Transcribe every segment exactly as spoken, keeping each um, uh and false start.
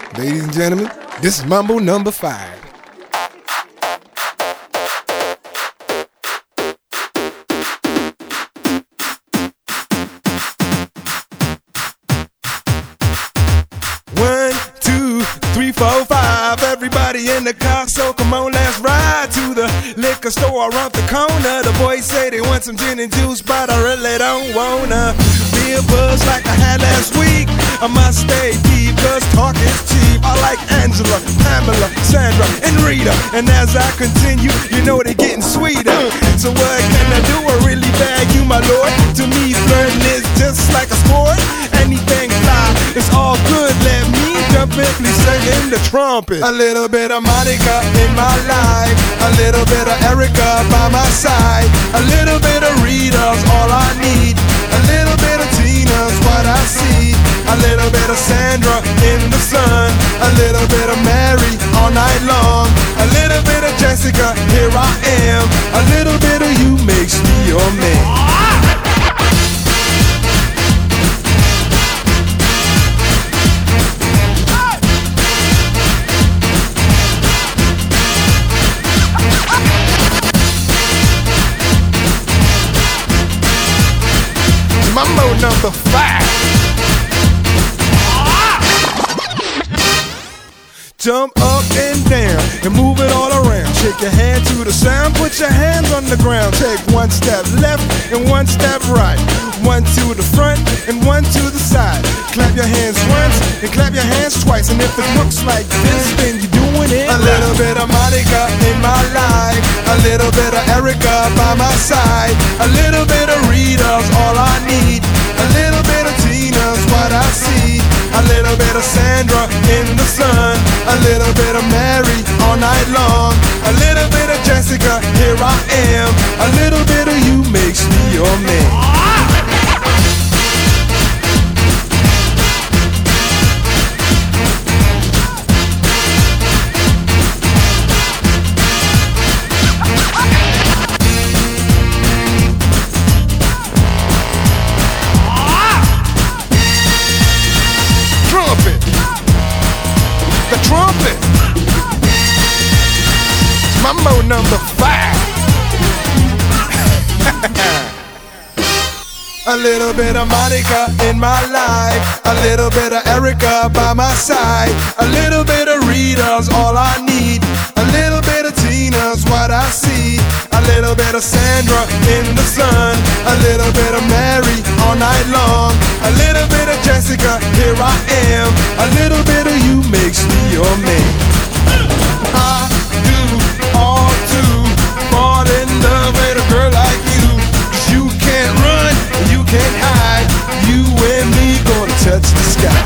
Ladies and gentlemen, this is Mambo number five. One, two, three, four, five. Everybody in the car, so come on, let's ride to the liquor store around the corner. The boys say they want some gin and juice, but I really don't wanna be a buzz like I had last week. I must stay deep, cause talk is cheap. I like Angela, Pamela, Sandra, and Rita. And as I continue, you know they're getting sweeter. So what can I do? I really bag you, my lord. To me, flirting is just like a sport. Anything fly, it's all good. Let me jump in, please sing the trumpet. A little bit of Monica in my life, a little bit of Erica by my side, a little bit of Rita's all I need, a little bit of Tina's what I see, a little bit of Sandra in the sun, a little bit of Mary all night long, a little bit of Jessica, here I am, a little bit of you makes me your man. Mambo number five. Jump up and down and move it all around. Shake your hand to the sound, put your hands on the ground. Take one step left and one step right. One to the front and one to the side. Clap your hands once and clap your hands twice. And if it looks like this, then you're doing it. A little bit of Monica in my life, a little bit of Erica by my side, a little bit of Rita's all I need, a little bit of Tina's what I see, a little bit of Sandra in the sun, a little bit of Mary all night long, a little bit of Jessica, here I am, a little bit of you makes me your man. The trumpet. Mambo number five. A little bit of Monica in my life, a little bit of Erica by my side, a little bit of Rita's all I need, a little bit of Tina's what I see, a little bit of Sandra in the sun, a little bit of Mary all night long, a little bit of Jessica, here I am, a little bit of you makes me your man. I do all to fall in love with a girl like you, 'cause you can't run, you can't hide, you and me gonna touch the sky.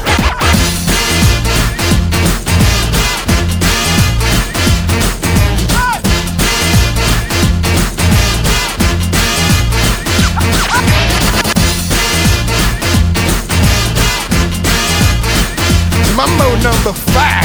Mambo number five.